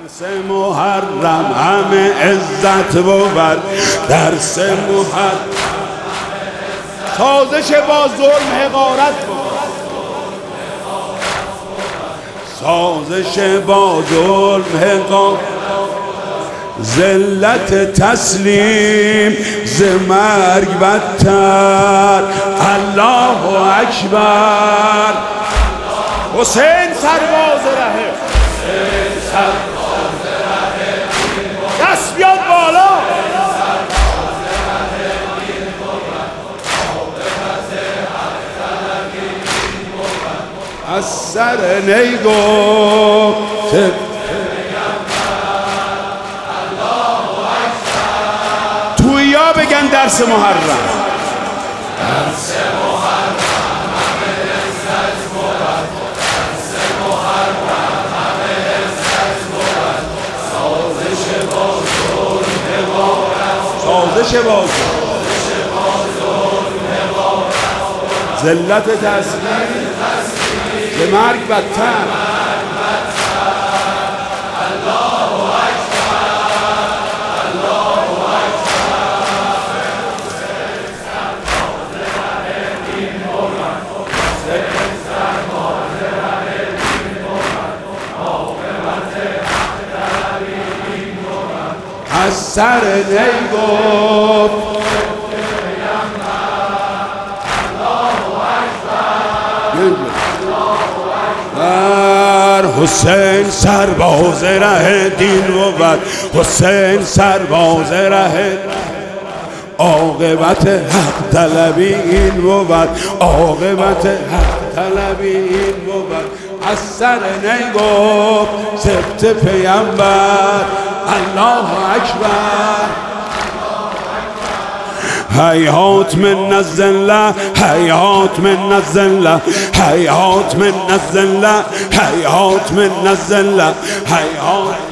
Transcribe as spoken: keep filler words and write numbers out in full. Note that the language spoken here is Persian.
درس محرم همه عزت بود، درس محرم سازش با ظلم حقارت بود، سازش با ظلم حقارت، ذلت تسلیم ز مرگ بدتر، الله اکبر. حسین سرباز رهه، دست بیاد بالا. از سر نیگو تویا بگن درس محرم، درس محرم همه عزت بود، درس محرم همه عزت بود، سازش با ظلم حقارت، سازش با ظلم حقارت، ذلت تسلیم ز مرگ بدتر، از سر نیگفت بر حسین سرباز ره دین بود، حسین سرباز ره عاقبت حق طلبی این بود، عاقبت حق طلبی این بود. از سر نیگفت سبت پیامبر، الله اکبر. هیهات من الذله، هیهات من الذله، هیهات من الذله، هیهات من الذله، هیهات